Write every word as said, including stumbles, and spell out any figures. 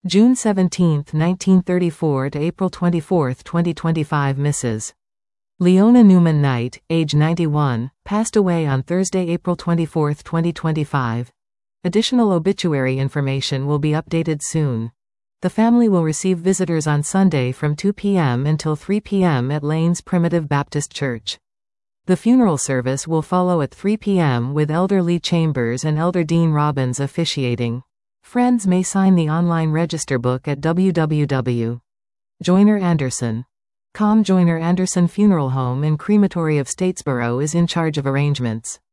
June seventeenth, nineteen thirty-four to April twenty-fourth, twenty twenty-five. Missus Leona Newman Knight, age ninety-one, passed away on Thursday, April twenty-fourth, twenty twenty-five. Additional obituary information will be updated soon. The family will receive visitors on Sunday from two p m until three p m at Lanes Primitive Baptist Church. The funeral service will follow at three p m with Elder Lee Chambers and Elder Dean Robbins officiating. Friends may sign the online register book at w w w dot joyner anderson dot com. Joyner Anderson Funeral Home and Crematory of Statesboro is in charge of arrangements.